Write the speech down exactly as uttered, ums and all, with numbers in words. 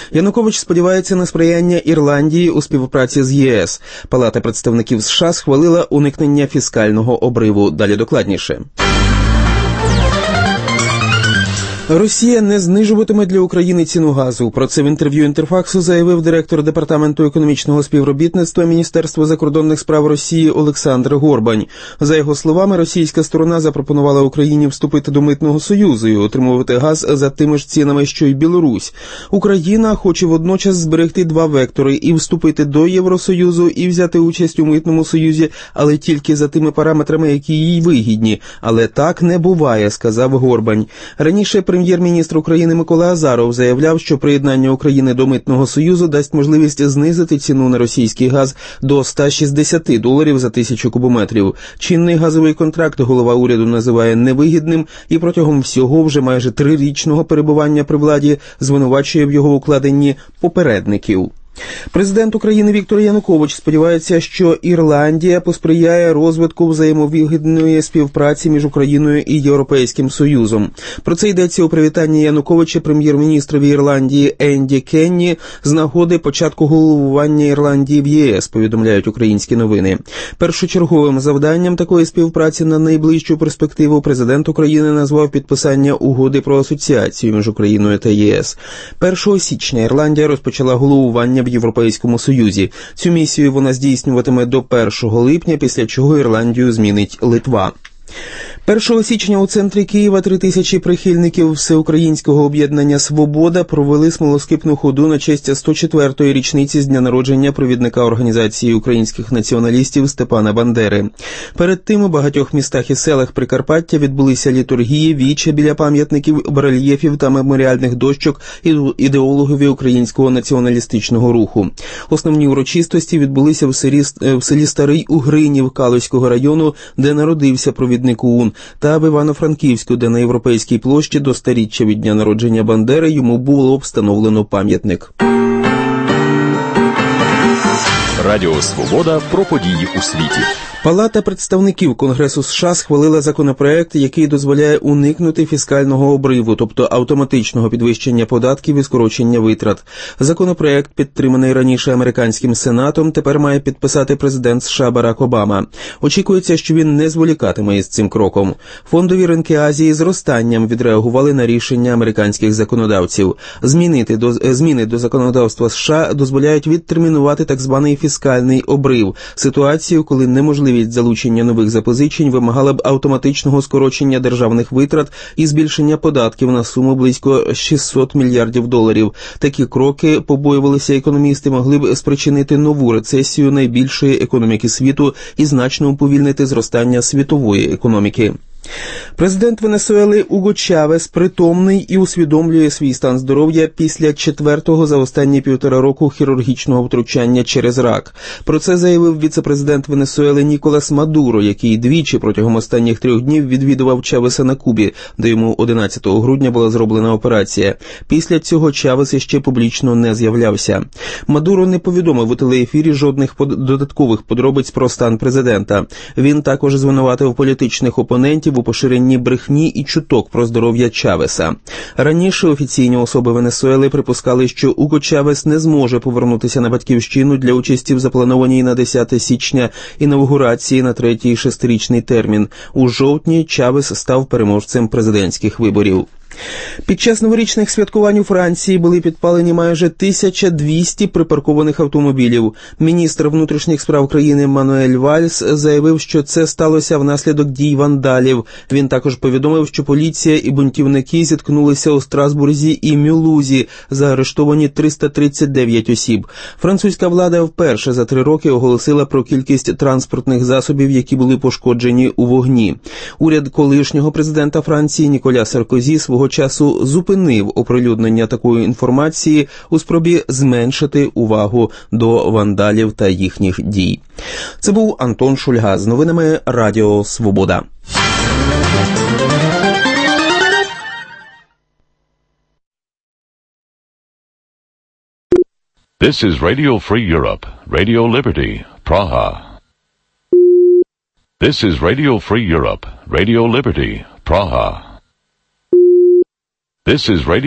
Янукович сподівається на сприяння Ірландії у співпраці з ЄС. Палата представників США схвалила уникнення фіскального обриву. Далі докладніше. Росія не знижуватиме для України ціну газу. Про це в інтерв'ю Інтерфаксу заявив директор Департаменту економічного співробітництва Міністерства закордонних справ Росії Олександр Горбань. За його словами, російська сторона запропонувала Україні вступити до Митного Союзу і отримувати газ за тими ж цінами, що й Білорусь. Україна хоче водночас зберегти два вектори – і вступити до Євросоюзу, і взяти участь у Митному Союзі, але тільки за тими параметрами, які їй вигідні. Але так не буває, сказав Горбань. Раніше прем'єр-міністр України Микола Азаров заявляв, що приєднання України до Митного Союзу дасть можливість знизити ціну на російський газ до ста шістдесяти доларів за тисячу кубометрів. Чинний газовий контракт голова уряду називає невигідним і протягом всього вже майже трирічного перебування при владі звинувачує в його укладенні попередників. Президент України Віктор Янукович сподівається, що Ірландія посприяє розвитку взаємовигідної співпраці між Україною і Європейським Союзом. Про це йдеться у привітанні Януковича прем'єр-міністрові Ірландії Енді Кенні з нагоди початку головування Ірландії в ЄС, повідомляють українські новини. Першочерговим завданням такої співпраці на найближчу перспективу президент України назвав підписання угоди про асоціацію між Україною та ЄС. першого січня Ірландія розпочала головування в Європейському Союзі. Цю місію вона здійснюватиме до першого липня, після чого Ірландію змінить Литва. першого січня у центрі Києва три тисячі прихильників всеукраїнського об'єднання «Свобода» провели смолоскипну ходу на честь сто четвертої річниці з дня народження провідника Організації українських націоналістів Степана Бандери. Перед тим у багатьох містах і селах Прикарпаття відбулися літургії, віче біля пам'ятників, барельєфів та меморіальних дощок ідеологові українського націоналістичного руху. Основні урочистості відбулися в селі, в селі Старий Угринів Калузького району, де народився провідник ОУН, та в Івано-Франківську, де на Європейській площі до сторіччя від дня народження Бандери йому було встановлено пам'ятник. Радіо «Свобода» про події у світі. Палата представників Конгресу США схвалила законопроект, який дозволяє уникнути фіскального обриву, тобто автоматичного підвищення податків і скорочення витрат. Законопроект, підтриманий раніше американським Сенатом, тепер має підписати президент США Барак Обама. Очікується, що він не зволікатиме із цим кроком. Фондові ринки Азії зростанням відреагували на рішення американських законодавців. Змінити до, зміни до законодавства США дозволяють відтермінувати так званий фіскальний обрив – ситуацію, коли неможливість залучення нових запозичень вимагала б автоматичного скорочення державних витрат і збільшення податків на суму близько шістсот мільярдів доларів. Такі кроки, побоювалися економісти, могли б спричинити нову рецесію найбільшої економіки світу і значно уповільнити зростання світової економіки. Президент Венесуели Уго Чавес притомний і усвідомлює свій стан здоров'я після четвертого за останні півтора року хірургічного втручання через рак. Про це заявив віце-президент Венесуели Ніколас Мадуро, який двічі протягом останніх трьох днів відвідував Чавеса на Кубі, де йому одинадцятого грудня була зроблена операція. Після цього Чавес іще публічно не з'являвся. Мадуро не повідомив у телеефірі жодних под... додаткових подробиць про стан президента. Він також звинуватив політичних опонентів у поширенні брехні і чуток про здоров'я Чавеса. Раніше офіційні особи Венесуели припускали, що Уго Чавес не зможе повернутися на батьківщину для участі в запланованій на десяте січня інаугурації на третій шестирічний термін. У жовтні Чавес став переможцем президентських виборів. Під час новорічних святкувань у Франції були підпалені майже тисяча двісті припаркованих автомобілів. Міністр внутрішніх справ країни Мануель Вальс заявив, що це сталося внаслідок дій вандалів. Він також повідомив, що поліція і бунтівники зіткнулися у Страсбурзі і Мюлузі, заарештовані триста тридцять дев'ять осіб. Французька влада вперше за три роки оголосила про кількість транспортних засобів, які були пошкоджені у вогні. Уряд колишнього президента Франції Ніколя Саркозі свого часу зупинив оприлюднення такої інформації у спробі зменшити увагу до вандалів та їхніх дій. Це був Антон Шульга з новинами Радіо Свобода. This is Radio Free Europe, Radio Liberty, Praha. This is Radio Free Europe, Radio Liberty, Praha. This is Radio